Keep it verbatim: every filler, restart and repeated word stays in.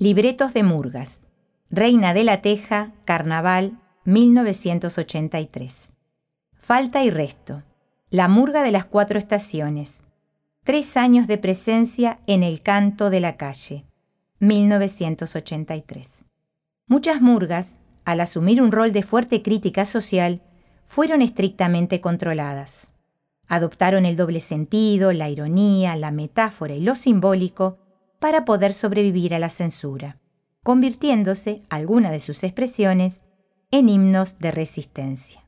Libretos de murgas. Reina de la Teja, Carnaval, mil novecientos ochenta y tres. Falta y resto. La murga de las cuatro estaciones. Tres años de presencia en el canto de la calle, mil novecientos ochenta y tres. Muchas murgas, al asumir un rol de fuerte crítica social, fueron estrictamente controladas. Adoptaron el doble sentido, la ironía, la metáfora y lo simbólico para poder sobrevivir a la censura, convirtiéndose algunas de sus expresiones en himnos de resistencia.